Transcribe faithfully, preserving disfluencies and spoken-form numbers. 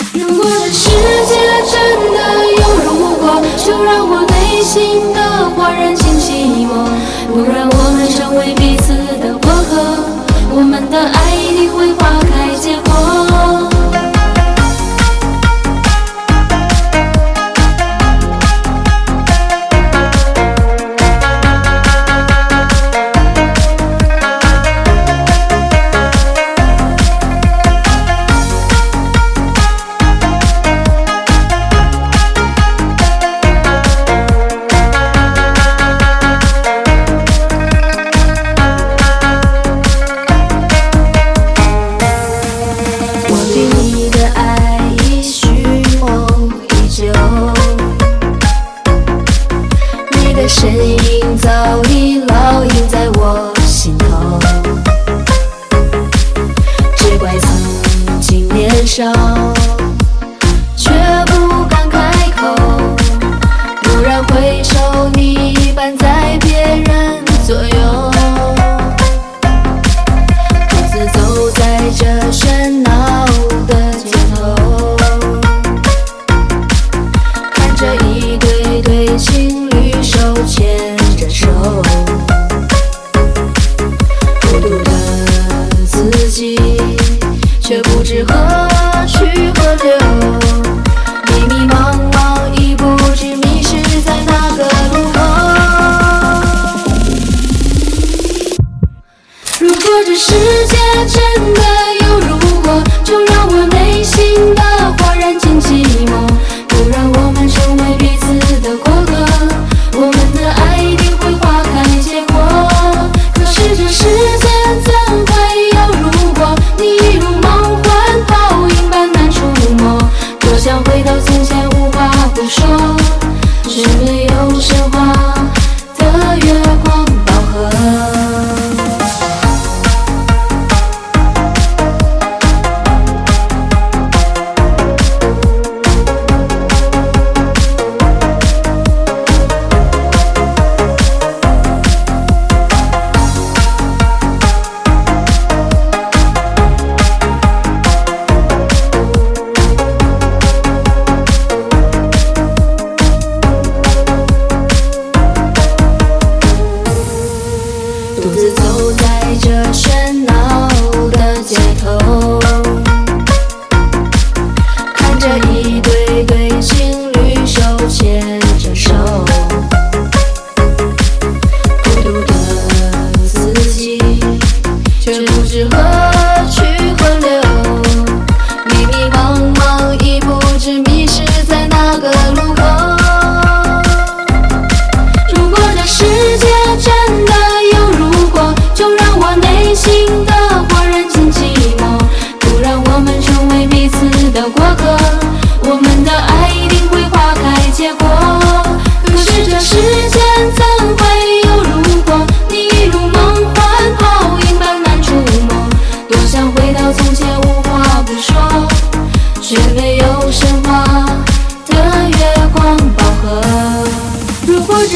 如果这世界真的有如果，就让我内心的哗然进寂寞，不然我们成为彼此的过客，我们的爱一定会花开结果。身影早已烙印在我心头，只怪曾经年少，却不敢开口。蓦然回首，你已伴在别人左右，独自走在这喧闹的街头，看着一对对情侣手牵着手，孤独的自己却不知何去何留，迷迷茫茫已不知迷失在哪个路口。如果这世界真的有如果，就让我内心的哗然进寂寞，不让我们成为彼此的过客，我们的爱一定会花开结果。可是这世间怎会有如果，你一如梦幻泡影般难触摸，多想回到从前无话不说，却没有神话的月光宝盒。独自走在这喧闹的街头，看着一对对情侣手牵着手，孤独的自己却不知何去何留，迷迷茫茫已不知迷失在哪个路口。如果这世界真的就让我内心的哗然进寂寞，不让我们成为彼此的过客，我们的爱一定会花开结果。可是这世间怎会有如果，你一如梦幻泡影般难触摸，多想回到从前无话不说，却没